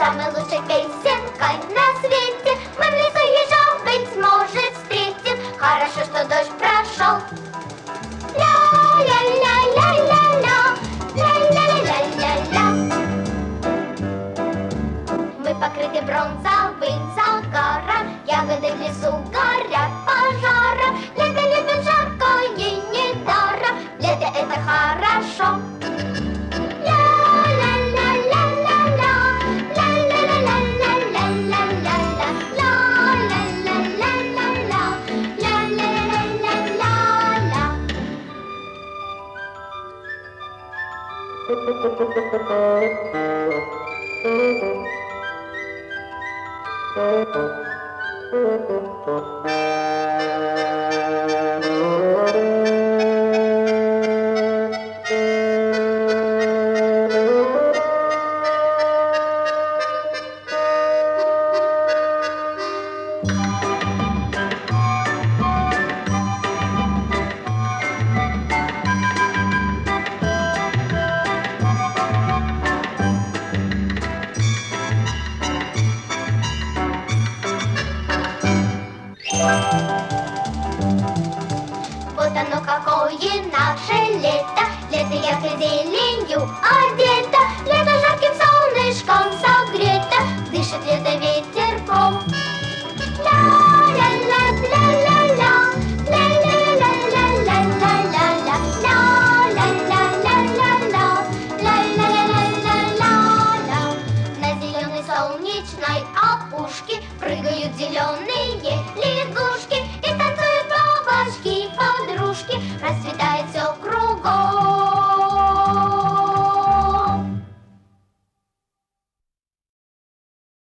самой лучшей песенкой на свете. Мы в лесу ежа, быть может, встретим. Хорошо, что дождь прошел. Ля-ля-ля-ля-ля-ля, ля-ля-ля-ля-ля-ля. Мы покрыты бронзовым загаром, ягоды в лесу горят пожаром. Лето любим жаркое недаром, лето это хорошо. Вот оно какое наше лето, лето яркой зеленью одето.